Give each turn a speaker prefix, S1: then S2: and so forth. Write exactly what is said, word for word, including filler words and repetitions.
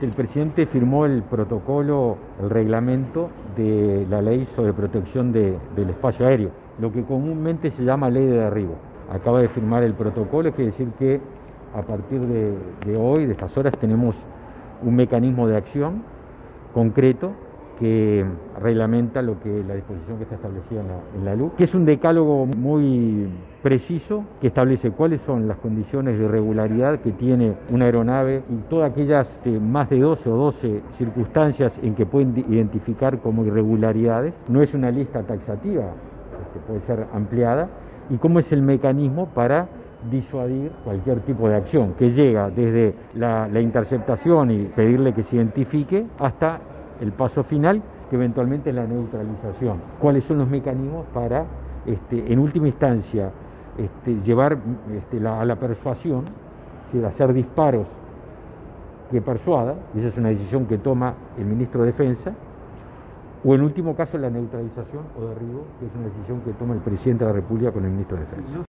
S1: El presidente firmó el protocolo, el reglamento de la ley sobre protección de, del espacio aéreo, lo que comúnmente se llama ley de derribo. Acaba de firmar el protocolo, es decir que a partir de, de hoy, de estas horas, tenemos un mecanismo de acción concreto que reglamenta lo que la disposición que está establecida en la, en la L U C, que es un decálogo muy preciso que establece cuáles son las condiciones de irregularidad que tiene una aeronave y todas aquellas eh, más de doce o doce circunstancias en que pueden identificar como irregularidades. No es una lista taxativa, que puede ser ampliada, y cómo es el mecanismo para disuadir cualquier tipo de acción, que llega desde la, la interceptación y pedirle que se identifique hasta el paso final, que eventualmente es la neutralización. ¿Cuáles son los mecanismos para, este, en última instancia, este, llevar este, la, a la persuasión, es decir, hacer disparos que persuada? Esa es una decisión que toma el ministro de Defensa, o en último caso la neutralización o derribo, que es una decisión que toma el presidente de la República con el ministro de Defensa.